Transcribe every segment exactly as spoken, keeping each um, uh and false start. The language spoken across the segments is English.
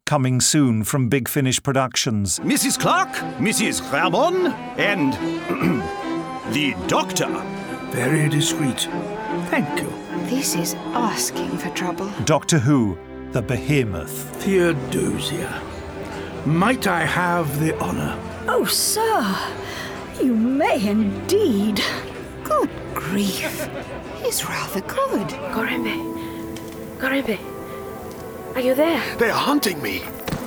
coming soon from Big Finish Productions. Missus Clark, Missus Ramon, and the Doctor. Very discreet. Thank you. This is asking for trouble. Doctor Who, the Behemoth. Theodosia, might I have the honour? Oh, sir, you may indeed. Good grief. He's rather good. Gorimbe. Gorimbe. Are you there? They are hunting me.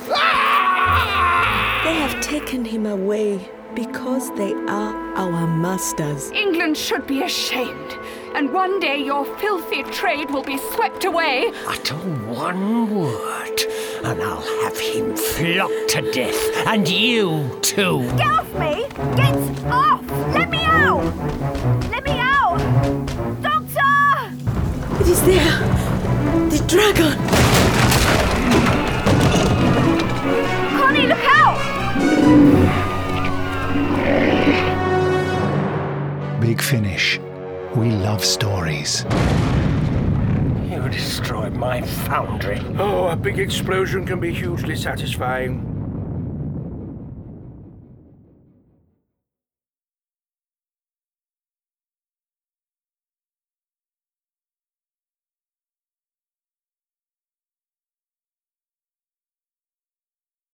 They have taken him away because they are our masters. England should be ashamed, and one day your filthy trade will be swept away. Utter one word, and I'll have him flogged to death, and you too. Get off me! Get off! Let me out! Let me out! Doctor! It is there! The dragon! Connie, look out! Big Finish. We love stories. You destroyed my foundry. Oh, a big explosion can be hugely satisfying.